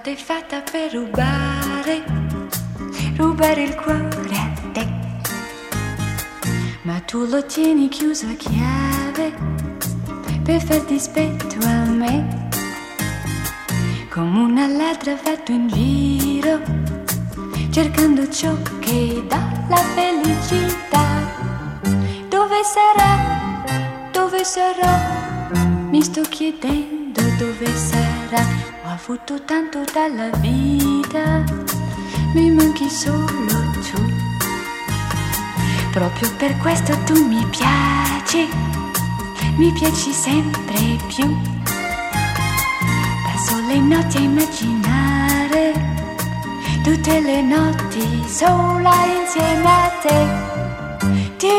notte è fatta per rubare il cuore a te, ma tu lo tieni chiuso a chiave per far dispetto a me, come una ladra fatto in giro, cercando ciò che dà la felicità. Dove sarà? Dove sarà? Mi sto chiedendo dove sarà. Ho avuto tanto dalla vita, mi manchi solo tu. Proprio per questo tu mi piaci sempre più. Passo le notti a immaginare tutte le notti sola insieme a te. Ti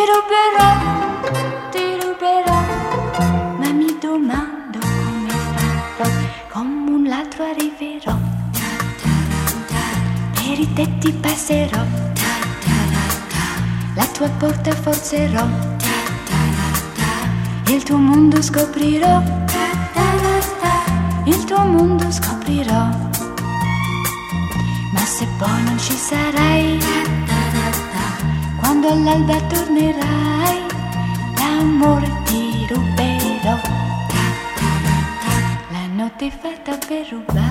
ruberò, ma mi domando come farò. Come un ladro arriverò, per i tetti passerò, la tua porta forzerò, il tuo mondo scoprirò, il tuo mondo scoprirò. Ma se poi non ci sarai, quando all'alba tornerai, l'amore ti ruberò. La notte è fatta per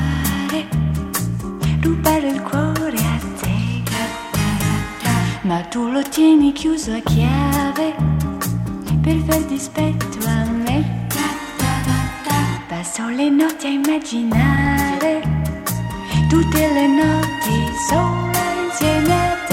rubare il cuore a te, ma tu lo tieni chiuso a chiave per far dispetto a me. Passo le notti a immaginare tutte le notti sola insieme a te.